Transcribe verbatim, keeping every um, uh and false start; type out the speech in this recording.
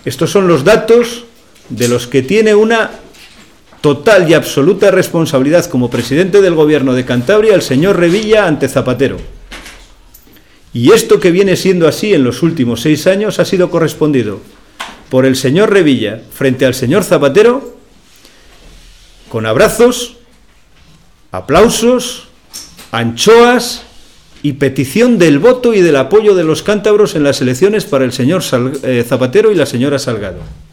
Estos son los datos de los que tiene una total y absoluta responsabilidad como presidente del Gobierno de Cantabria el señor Revilla ante Zapatero. Y esto, que viene siendo así en los últimos seis años, ha sido correspondido por el señor Revilla frente al señor Zapatero con abrazos, aplausos, anchoas y petición del voto y del apoyo de los cántabros en las elecciones para el señor Sal- eh, Zapatero y la señora Salgado.